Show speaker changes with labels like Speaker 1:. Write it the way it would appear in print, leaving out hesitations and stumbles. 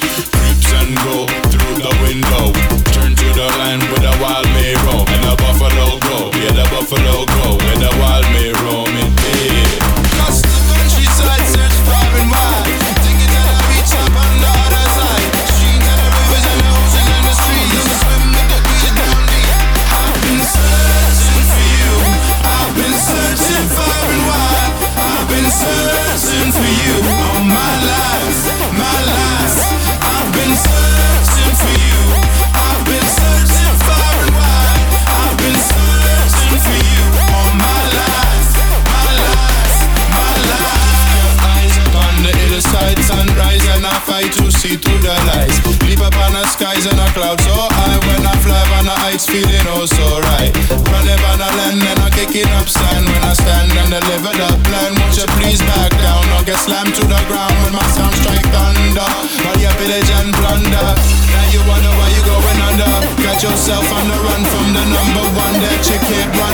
Speaker 1: Creeps and go through the window. Turn to the land with a wild may roam. And the buffalo go, yeah, the buffalo go. Where the wild may roam in bed. Cross the countryside, search far and wide. Take it till I reach up on the other side. Streams and the rivers and the ocean and the streets. Swim with the creature down deep. I've been searching for you. I've been searching far and wide. I've been searching for you all my life, my life. I've been searching for you. I've been searching far and wide. I've been searching for you all my life, my life, my life. Your eyes on the other side, sunrise, and I fight to see through the lights. Leap up on the skies and the clouds so high. When I fly on the heights, feeling oh so right. Running on the land and I'm kicking up sand. When I stand and deliver the plan, won't you please back down or get slammed to the ground when my sound strike thunder? While you pillage and plunder, now you wonder why you going under. Got yourself on the run from the number one that you can't run.